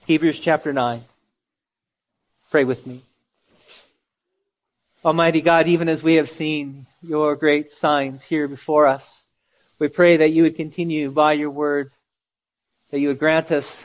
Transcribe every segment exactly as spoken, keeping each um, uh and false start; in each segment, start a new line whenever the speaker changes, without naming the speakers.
Hebrews chapter nine. Pray with me. Almighty God, even as we have seen your great signs here before us, we pray that you would continue by your word, that you would grant us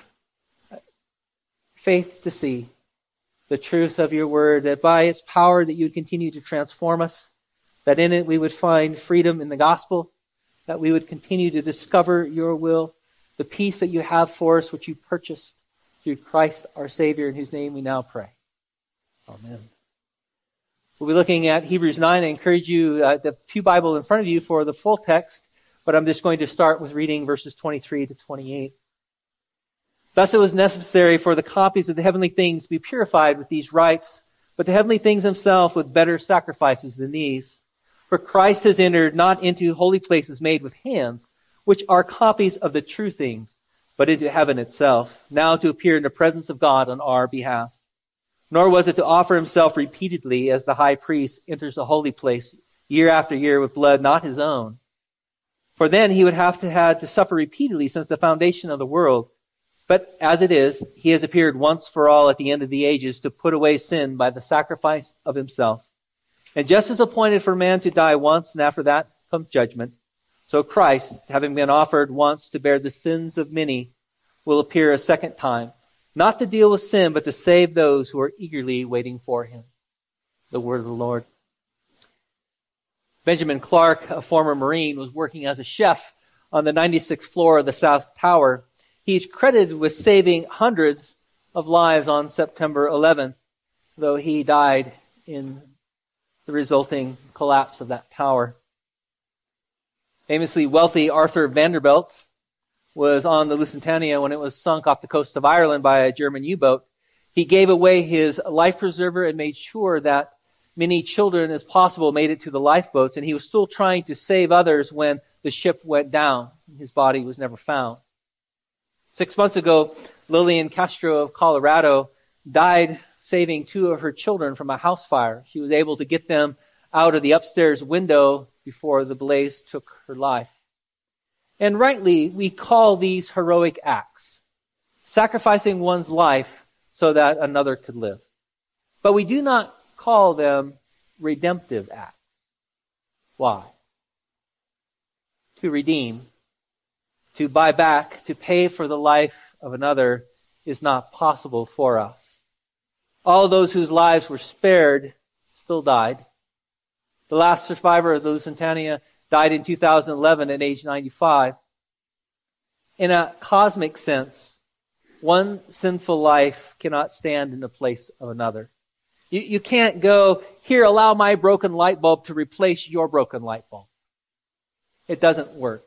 faith to see the truth of your word, that by its power that you would continue to transform us, that in it we would find freedom in the gospel, that we would continue to discover your will, the peace that you have for us, which you purchased through Christ our Savior, in whose name we now pray. Amen. We'll be looking at Hebrews nine. I encourage you, uh, the pew Bible in front of you for the full text, but I'm just going to start with reading verses twenty-three to twenty-eight. Thus it was necessary for the copies of the heavenly things to be purified with these rites, but the heavenly things themselves with better sacrifices than these. For Christ has entered not into holy places made with hands, which are copies of the true things, but into heaven itself, now to appear in the presence of God on our behalf. Nor was it to offer himself repeatedly as the high priest enters the holy place year after year with blood not his own. For then he would have to have to suffer repeatedly since the foundation of the world. But as it is, he has appeared once for all at the end of the ages to put away sin by the sacrifice of himself. And just as appointed for man to die once, and after that comes judgment, so Christ, having been offered once to bear the sins of many, will appear a second time, not to deal with sin, but to save those who are eagerly waiting for him. The word of the Lord. Benjamin Clark, a former Marine, was working as a chef on the ninety-sixth floor of the South Tower. He's credited with saving hundreds of lives on September eleventh, though he died in the resulting collapse of that tower. Famously wealthy Arthur Vanderbilt was on the Lusitania when it was sunk off the coast of Ireland by a German U-boat. He gave away his life preserver and made sure that many children as possible made it to the lifeboats, and he was still trying to save others when the ship went down. His body was never found. Six months ago, Lillian Castro of Colorado died saving two of her children from a house fire. She was able to get them out of the upstairs window before the blaze took her life. And rightly, we call these heroic acts, sacrificing one's life so that another could live. But we do not call them redemptive acts. Why? To redeem, to buy back, to pay for the life of another is not possible for us. All those whose lives were spared still died. The last survivor of the Lusitania died in two thousand eleven at age ninety-five. In a cosmic sense, one sinful life cannot stand in the place of another. You, you can't go, here, allow my broken light bulb to replace your broken light bulb. It doesn't work.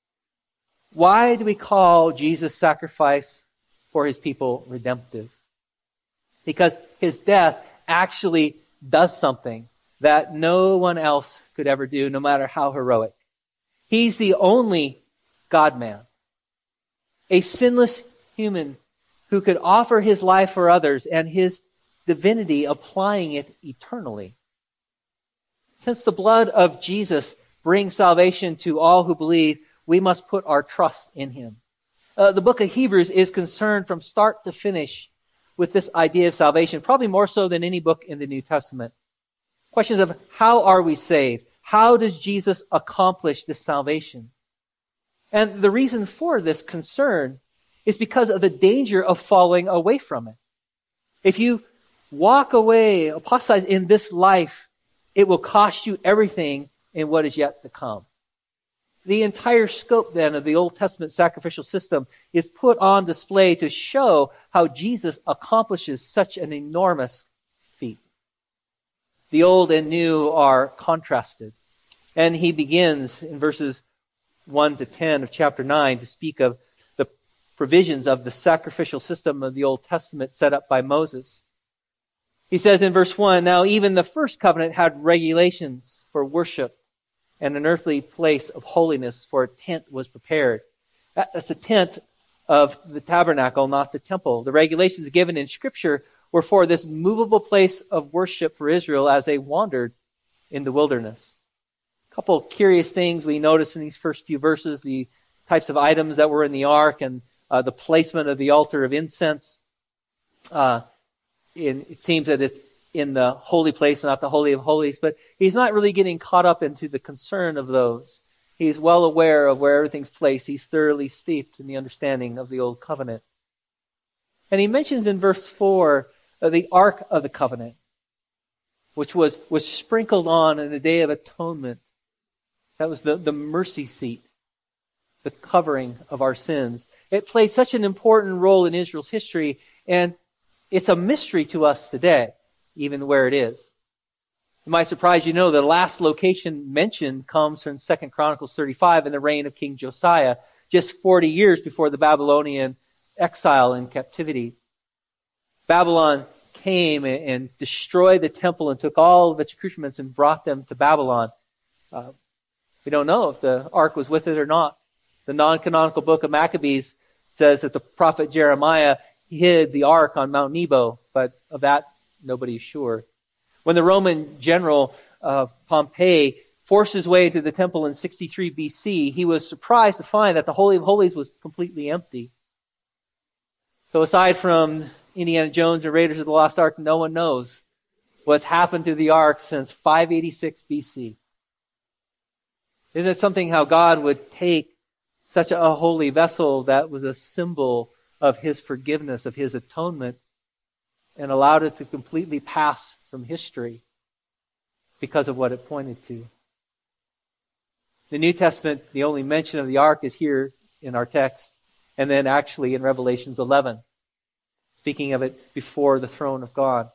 Why do we call Jesus' sacrifice for his people redemptive? Because his death actually does something that no one else could ever do, no matter how heroic. He's the only God-man, a sinless human who could offer his life for others and his divinity applying it eternally. Since the blood of Jesus brings salvation to all who believe, we must put our trust in him. Uh, the book of Hebrews is concerned from start to finish with this idea of salvation, probably more so than any book in the New Testament. Questions of how are we saved? How does Jesus accomplish this salvation? And the reason for this concern is because of the danger of falling away from it. If you walk away, apostatize in this life, it will cost you everything in what is yet to come. The entire scope then of the Old Testament sacrificial system is put on display to show how Jesus accomplishes such an enormous feat. The old and new are contrasted. And he begins in verses one to ten of chapter nine to speak of the provisions of the sacrificial system of the Old Testament set up by Moses. He says in verse one, now even the first covenant had regulations for worship and an earthly place of holiness, for a tent was prepared. That's a tent of the tabernacle, not the temple. The regulations given in Scripture were for this movable place of worship for Israel as they wandered in the wilderness. A couple of curious things we notice in these first few verses, the types of items that were in the ark and uh, the placement of the altar of incense. Uh, in, it seems that it's in the holy place, not the Holy of Holies, but he's not really getting caught up into the concern of those. He's well aware of where everything's placed. He's thoroughly steeped in the understanding of the Old Covenant. And he mentions in verse four uh, the Ark of the Covenant, which was, was sprinkled on in the Day of Atonement. That was the, the mercy seat, the covering of our sins. It played such an important role in Israel's history, and it's a mystery to us today, even where it is. It might surprise you to know the last location mentioned comes from Second Chronicles thirty-five in the reign of King Josiah, just forty years before the Babylonian exile and captivity. Babylon came and destroyed the temple and took all of its accoutrements and brought them to Babylon. Uh, we don't know if the ark was with it or not. The non-canonical book of Maccabees says that the prophet Jeremiah hid the ark on Mount Nebo, but of that nobody's sure. When the Roman general uh, Pompey forced his way into the temple in sixty-three B C, he was surprised to find that the Holy of Holies was completely empty. So aside from Indiana Jones and Raiders of the Lost Ark, no one knows what's happened to the ark since five eighty-six B C. Isn't it something how God would take such a holy vessel that was a symbol of his forgiveness, of his atonement, and allowed it to completely pass from history because of what it pointed to? The New Testament, the only mention of the ark is here in our text, and then actually in Revelations eleven, speaking of it before the throne of God.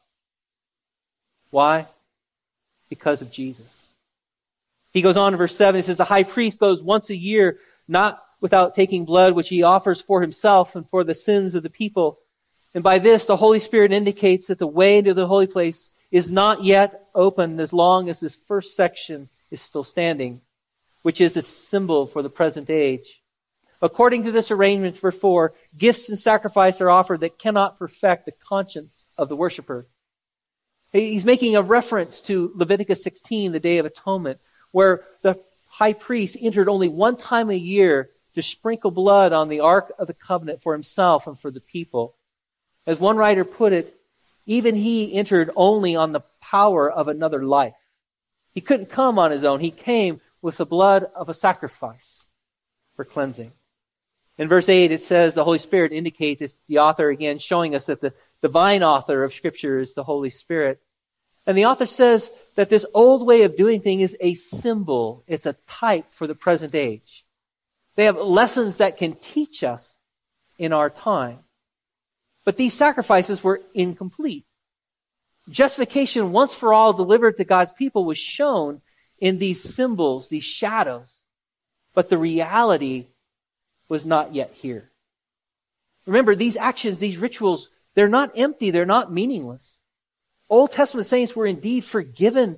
Why? Because of Jesus. He goes on in verse seven, he says, the high priest goes once a year, not without taking blood, which he offers for himself and for the sins of the people. And by this, the Holy Spirit indicates that the way into the holy place is not yet open as long as this first section is still standing, which is a symbol for the present age. According to this arrangement, verse four, gifts and sacrifice are offered that cannot perfect the conscience of the worshiper. He's making a reference to Leviticus sixteen, the Day of Atonement, where the high priest entered only one time a year to sprinkle blood on the Ark of the Covenant for himself and for the people. As one writer put it, even he entered only on the power of another life. He couldn't come on his own. He came with the blood of a sacrifice for cleansing. In verse eight, it says the Holy Spirit indicates, it's the author again showing us that the divine author of Scripture is the Holy Spirit. And the author says that this old way of doing things is a symbol. It's a type for the present age. They have lessons that can teach us in our time. But these sacrifices were incomplete. Justification once for all delivered to God's people was shown in these symbols, these shadows. But the reality was not yet here. Remember, these actions, these rituals, they're not empty, they're not meaningless. Old Testament saints were indeed forgiven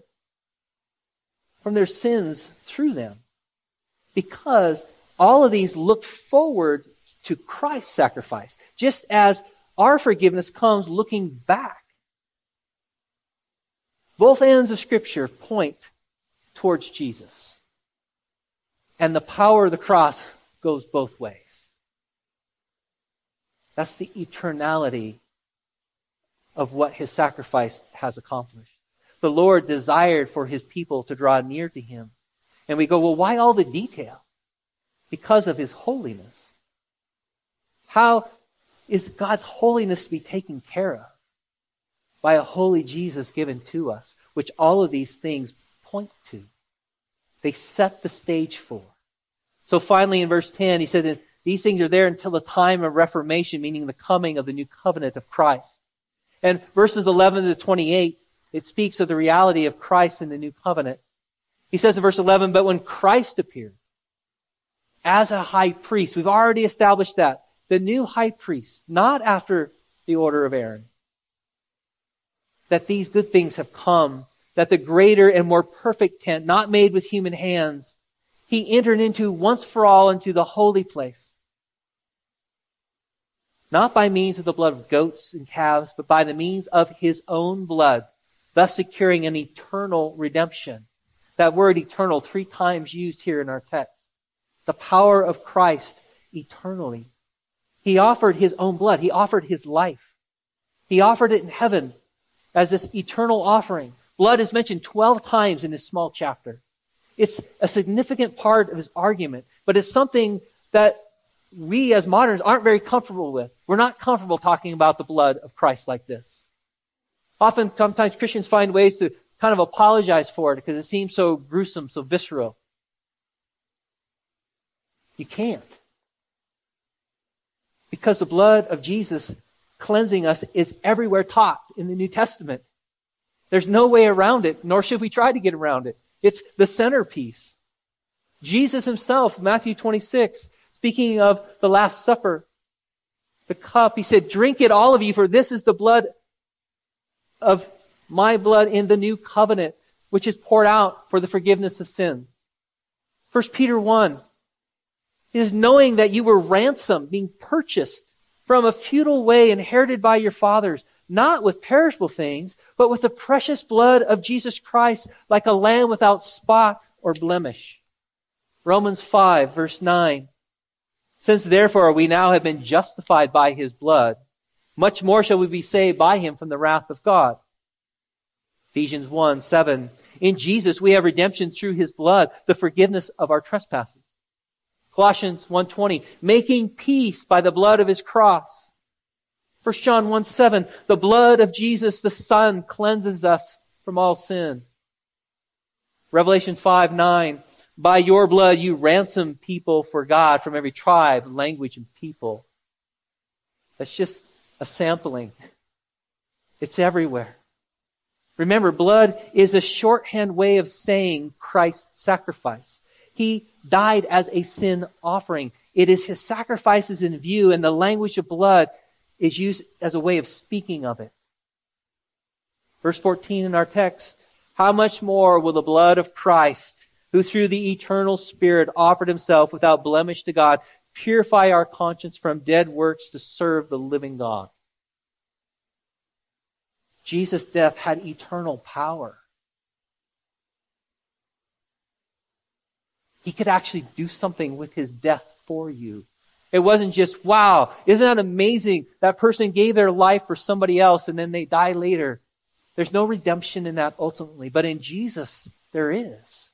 from their sins through them, because all of these looked forward to Christ's sacrifice, just as our forgiveness comes looking back. Both ends of Scripture point towards Jesus, and the power of the cross goes both ways. That's the eternality of what his sacrifice has accomplished. The Lord desired for his people to draw near to him. And we go, well, why all the detail? Because of his holiness. How is God's holiness to be taken care of? By a holy Jesus given to us, which all of these things point to. They set the stage for. So finally in verse ten, he said that these things are there until the time of Reformation, meaning the coming of the new covenant of Christ. And verses eleven to twenty-eight, it speaks of the reality of Christ in the new covenant. He says in verse eleven, but when Christ appeared as a high priest, we've already established that, the new high priest, not after the order of Aaron, that these good things have come, that the greater and more perfect tent, not made with human hands, he entered into once for all into the holy place. Not by means of the blood of goats and calves, but by the means of his own blood, thus securing an eternal redemption. That word eternal, three times used here in our text. The power of Christ eternally. He offered his own blood. He offered his life. He offered it in heaven as this eternal offering. Blood is mentioned twelve times in this small chapter. It's a significant part of his argument, but it's something that we as moderns aren't very comfortable with. We're not comfortable talking about the blood of Christ like this. Often, sometimes Christians find ways to kind of apologize for it because it seems so gruesome, so visceral. You can't. Because the blood of Jesus cleansing us is everywhere taught in the New Testament. There's no way around it, nor should we try to get around it. It's the centerpiece. Jesus himself, Matthew twenty-six, speaking of the Last Supper, the cup, he said, "Drink it, all of you, for this is the blood of my blood in the new covenant, which is poured out for the forgiveness of sins." First Peter one is knowing that you were ransomed, being purchased from a futile way inherited by your fathers, not with perishable things, but with the precious blood of Jesus Christ, like a lamb without spot or blemish. Romans five, verse nine. "Since therefore we now have been justified by his blood, much more shall we be saved by him from the wrath of God." Ephesians one, seven. "In Jesus we have redemption through his blood, the forgiveness of our trespasses." Colossians one twenty, "Making peace by the blood of his cross." First John one seven, "The blood of Jesus the Son cleanses us from all sin." Revelation five nine, "By your blood you ransomed people for God from every tribe, language, and people." That's just a sampling. It's everywhere. Remember, blood is a shorthand way of saying Christ's sacrifice. He died as a sin offering. It is his sacrifices in view, and the language of blood is used as a way of speaking of it. Verse fourteen in our text, "How much more will the blood of Christ, who through the eternal Spirit offered himself without blemish to God, purify our conscience from dead works to serve the living God?" Jesus' death had eternal power. He could actually do something with his death for you. It wasn't just, wow, isn't that amazing? That person gave their life for somebody else and then they die later. There's no redemption in that ultimately, but in Jesus, there is.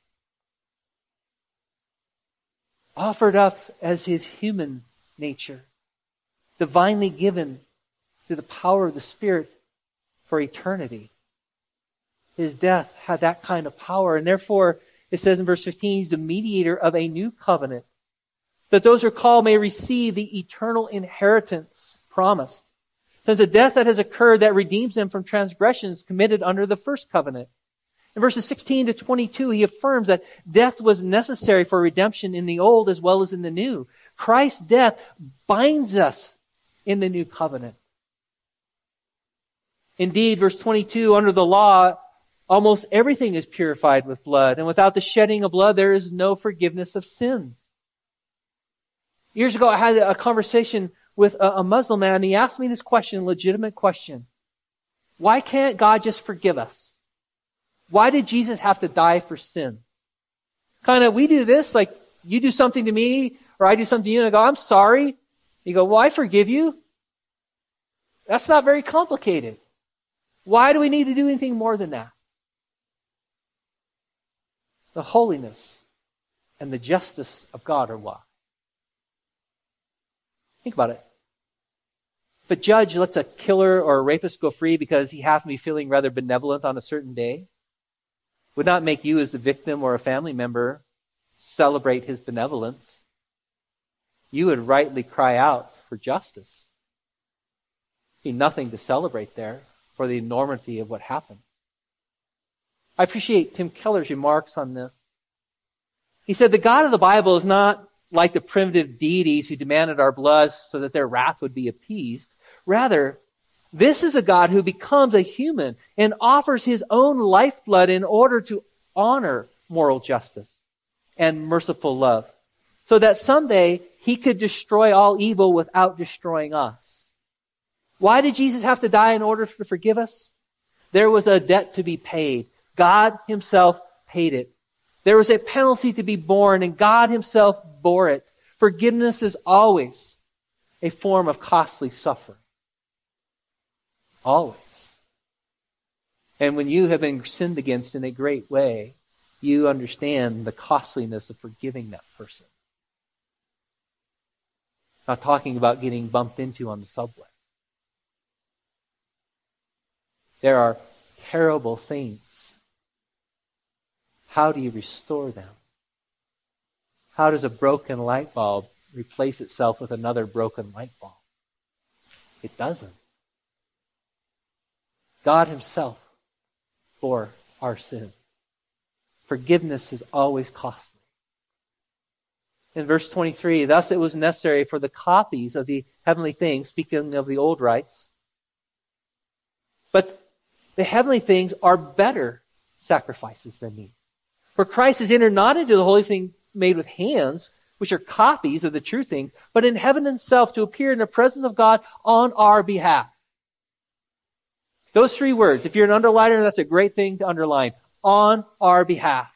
Offered up as his human nature, divinely given through the power of the Spirit for eternity. His death had that kind of power, and therefore, it says in verse fifteen, he's the mediator of a new covenant, that those who are called may receive the eternal inheritance promised, since the death that has occurred that redeems them from transgressions committed under the first covenant. In verses sixteen to twenty-two, he affirms that death was necessary for redemption in the old as well as in the new. Christ's death binds us in the new covenant. Indeed, verse twenty-two, under the law, almost everything is purified with blood, and without the shedding of blood, there is no forgiveness of sins. Years ago, I had a conversation with a Muslim man, and he asked me this question, a legitimate question. Why can't God just forgive us? Why did Jesus have to die for sin? Kind of, we do this, like, you do something to me, or I do something to you, and I go, I'm sorry. You go, well, I forgive you. That's not very complicated. Why do we need to do anything more than that? The holiness and the justice of God are why. Think about it. If a judge lets a killer or a rapist go free because he happened to be feeling rather benevolent on a certain day, would not make you as the victim or a family member celebrate his benevolence. You would rightly cry out for justice. Be nothing to celebrate there for the enormity of what happened. I appreciate Tim Keller's remarks on this. He said, the God of the Bible is not like the primitive deities who demanded our blood so that their wrath would be appeased. Rather, this is a God who becomes a human and offers his own lifeblood in order to honor moral justice and merciful love, so that someday he could destroy all evil without destroying us. Why did Jesus have to die in order to forgive us? There was a debt to be paid. God himself paid it. There was a penalty to be borne, and God himself bore it. Forgiveness is always a form of costly suffering. Always. And when you have been sinned against in a great way, you understand the costliness of forgiving that person. Not talking about getting bumped into on the subway. There are terrible things. How do you restore them? How does a broken light bulb replace itself with another broken light bulb? It doesn't. God himself bore our sin. Forgiveness is always costly. In verse twenty-three, thus it was necessary for the copies of the heavenly things, speaking of the old rites. But the heavenly things are better sacrifices than these. For Christ has entered not into the holy thing made with hands, which are copies of the true thing, but in heaven himself to appear in the presence of God on our behalf. Those three words, if you're an underliner, that's a great thing to underline. On our behalf.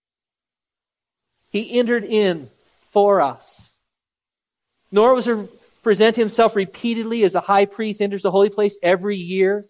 He entered in for us. Nor was to present himself repeatedly as a high priest enters the holy place every year.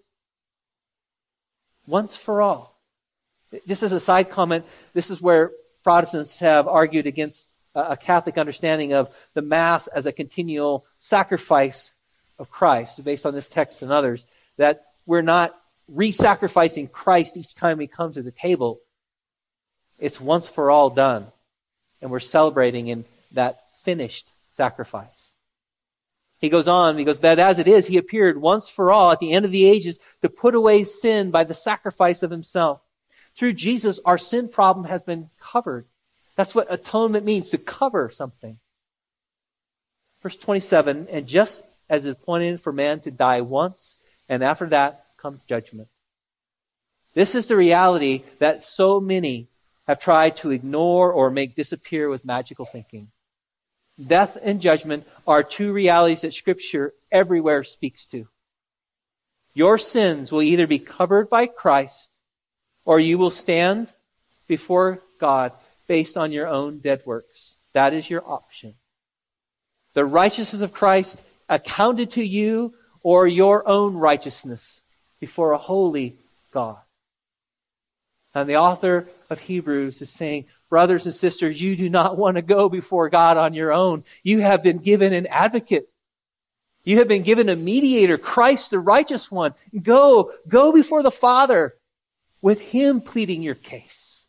Once for all. Just as a side comment, this is where Protestants have argued against a Catholic understanding of the Mass as a continual sacrifice of Christ, based on this text and others, that we're not re-sacrificing Christ each time we come to the table. It's once for all done. And we're celebrating in that finished sacrifice. He goes on, he goes, but as it is, he appeared once for all at the end of the ages to put away sin by the sacrifice of himself. Through Jesus, our sin problem has been covered. That's what atonement means, to cover something. Verse twenty-seven, and just as it is appointed for man to die once, and after that comes judgment. This is the reality that so many have tried to ignore or make disappear with magical thinking. Death and judgment are two realities that Scripture everywhere speaks to. Your sins will either be covered by Christ, or you will stand before God based on your own dead works. That is your option. The righteousness of Christ accounted to you, or your own righteousness before a holy God. And the author of Hebrews is saying, brothers and sisters, you do not want to go before God on your own. You have been given an advocate. You have been given a mediator, Christ the righteous one. Go, go before the Father with him pleading your case.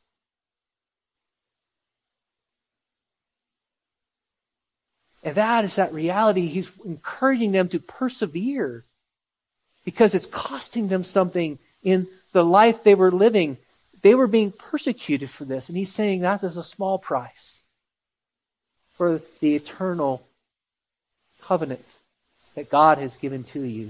And that is that reality. He's encouraging them to persevere because it's costing them something in the life they were living. They were being persecuted for this. And he's saying that is a small price for the eternal covenant that God has given to you.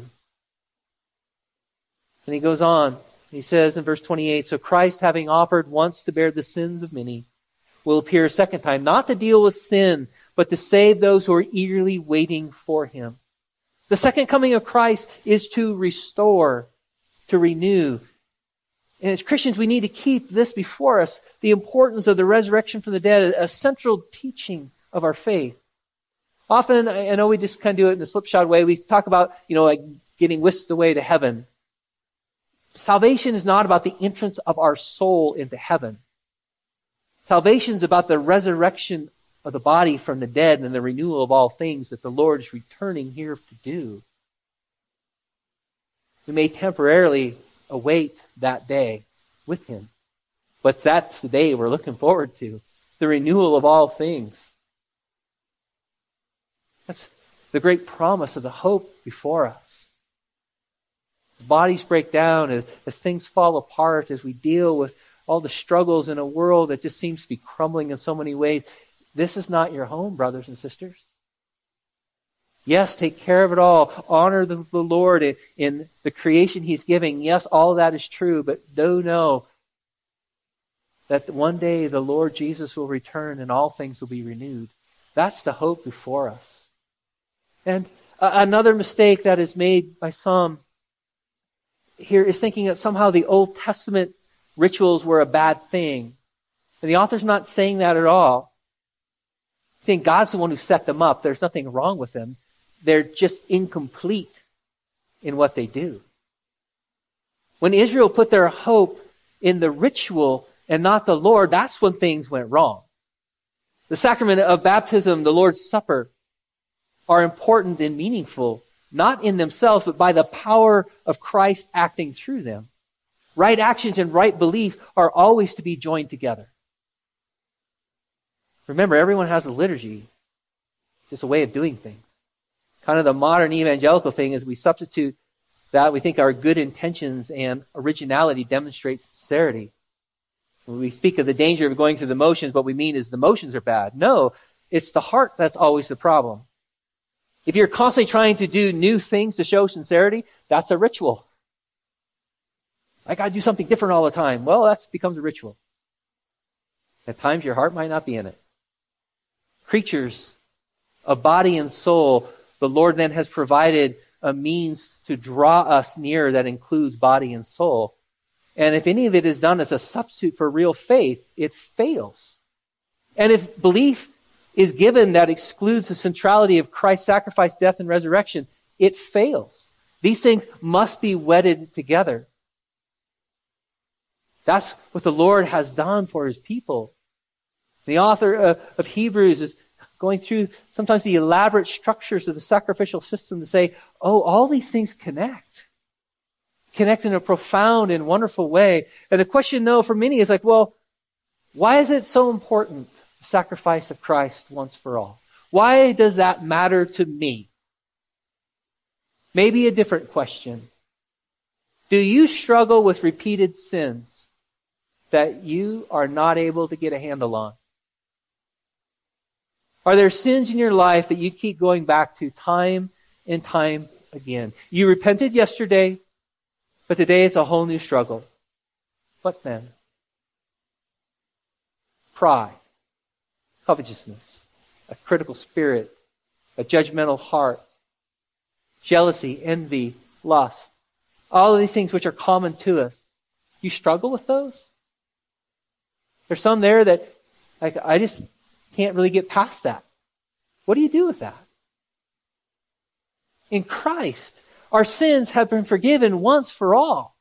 And he goes on. He says in verse twenty-eight, so Christ, having offered once to bear the sins of many, will appear a second time, not to deal with sin, but to save those who are eagerly waiting for him. The second coming of Christ is to restore, to renew. And as Christians, we need to keep this before us, the importance of the resurrection from the dead, a central teaching of our faith. Often, I know we just kind of do it in the slipshod way. We talk about, you know, like getting whisked away to heaven. Salvation is not about the entrance of our soul into heaven. Salvation is about the resurrection of the body from the dead and the renewal of all things that the Lord is returning here to do. We may temporarily await that day with him, but that's the day we're looking forward to, the renewal of all things. That's the great promise of the hope before us. As bodies break down, as, as things fall apart, as we deal with all the struggles in a world that just seems to be crumbling in so many ways. This is not your home, brothers and sisters. Yes, take care of it all. Honor the, the Lord in, in the creation he's giving. Yes, all of that is true, but do know that one day the Lord Jesus will return and all things will be renewed. That's the hope before us. And uh, another mistake that is made by some here is thinking that somehow the Old Testament rituals were a bad thing. And the author's not saying that at all. He's saying God's the one who set them up. There's nothing wrong with them. They're just incomplete in what they do. When Israel put their hope in the ritual and not the Lord, that's when things went wrong. The sacrament of baptism, the Lord's Supper, are important and meaningful, not in themselves, but by the power of Christ acting through them. Right actions and right belief are always to be joined together. Remember, everyone has a liturgy. It's just a way of doing things. Kind of the modern evangelical thing is we substitute that. We think our good intentions and originality demonstrate sincerity. When we speak of the danger of going through the motions, what we mean is the motions are bad. No, it's the heart that's always the problem. If you're constantly trying to do new things to show sincerity, that's a ritual. I got to do something different all the time. Well, that becomes a ritual. At times, your heart might not be in it. Creatures of body and soul, the Lord then has provided a means to draw us near that includes body and soul. And if any of it is done as a substitute for real faith, it fails. And if belief is given that excludes the centrality of Christ's sacrifice, death, and resurrection, it fails. These things must be wedded together. That's what the Lord has done for his people. The author of Hebrews is going through sometimes the elaborate structures of the sacrificial system to say, oh, all these things connect. Connect in a profound and wonderful way. And the question, no, for many is like, well, why is it so important, the sacrifice of Christ once for all? Why does that matter to me? Maybe a different question. Do you struggle with repeated sins that you are not able to get a handle on? Are there sins in your life that you keep going back to time and time again? You repented yesterday, but today it's a whole new struggle. What then? Pride, covetousness, a critical spirit, a judgmental heart, jealousy, envy, lust. All of these things which are common to us. You struggle with those? There's some there that like, I just can't really get past that. What do you do with that? In Christ, our sins have been forgiven once for all.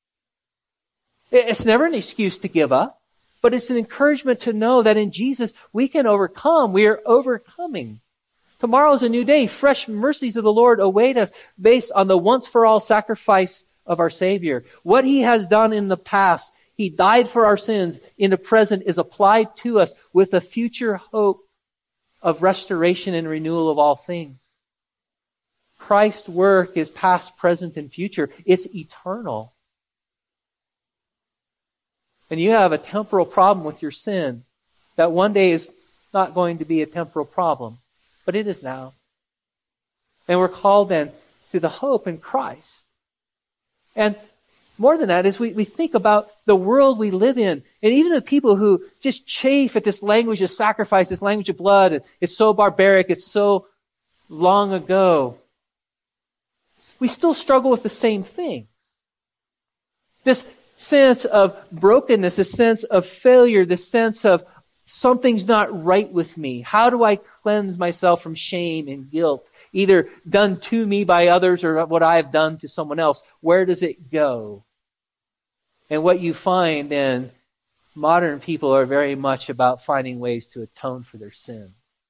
It's never an excuse to give up, but it's an encouragement to know that in Jesus we can overcome. We are overcoming. Tomorrow is a new day. Fresh mercies of the Lord await us based on the once for all sacrifice of our Savior. What he has done in the past, he died for our sins, in the present is applied to us with a future hope of restoration and renewal of all things. Christ's work is past, present, and future. It's eternal. And you have a temporal problem with your sin that one day is not going to be a temporal problem, but it is now. And we're called then to the hope in Christ. And more than that is we, we think about the world we live in. And even the people who just chafe at this language of sacrifice, this language of blood. It's so barbaric. It's so long ago. We still struggle with the same thing. This sense of brokenness, this sense of failure, this sense of something's not right with me. How do I cleanse myself from shame and guilt? Either done to me by others or what I have done to someone else. Where does it go? And what you find then, modern people are very much about finding ways to atone for their sin.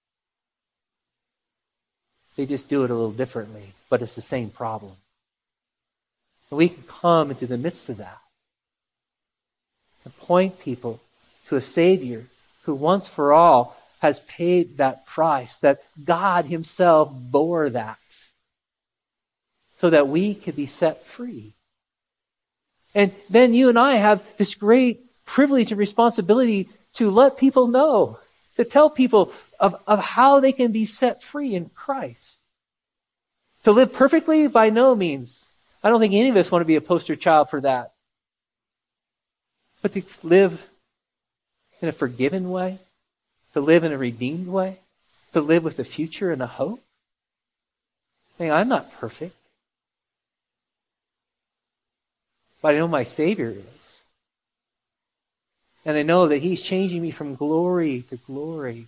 They just do it a little differently, but it's the same problem. And we can come into the midst of that and point people to a Savior who once for all has paid that price, that God himself bore that, so that we could be set free. And then you and I have this great privilege and responsibility to let people know, to tell people of, of how they can be set free in Christ. To live perfectly? By no means. I don't think any of us want to be a poster child for that. But to live in a forgiven way, to live in a redeemed way, to live with a future and a hope. Hey, I'm not perfect, but I know my Savior is. And I know that he's changing me from glory to glory,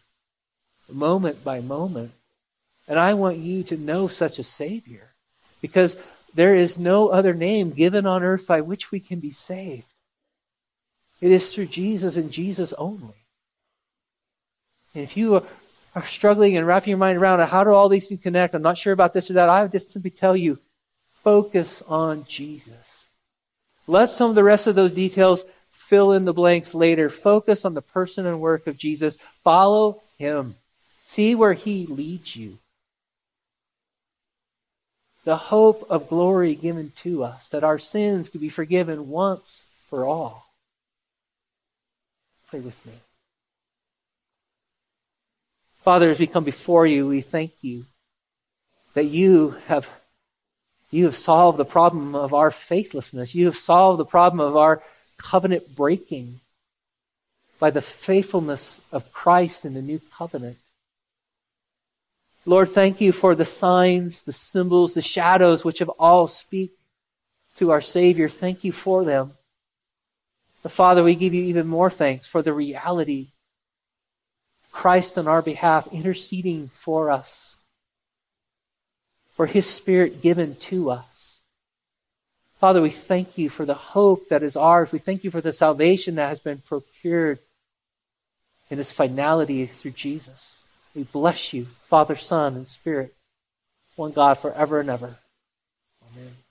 moment by moment. And I want you to know such a Savior. Because there is no other name given on earth by which we can be saved. It is through Jesus and Jesus only. And if you are, are struggling and wrapping your mind around how do all these things connect, I'm not sure about this or that, I would just simply tell you, focus on Jesus. Let some of the rest of those details fill in the blanks later. Focus on the person and work of Jesus. Follow him. See where he leads you. The hope of glory given to us, that our sins could be forgiven once for all. Pray with me. Father, as we come before you, we thank you that you have, you have solved the problem of our faithlessness. You have solved the problem of our covenant breaking by the faithfulness of Christ in the new covenant. Lord, thank you for the signs, the symbols, the shadows which have all speak to our Savior. Thank you for them. But Father, we give you even more thanks for the reality Christ on our behalf interceding for us, for his Spirit given to us. Father, we thank you for the hope that is ours. We thank you for the salvation that has been procured in its finality through Jesus. We bless you, Father, Son, and Spirit, one God forever and ever. Amen.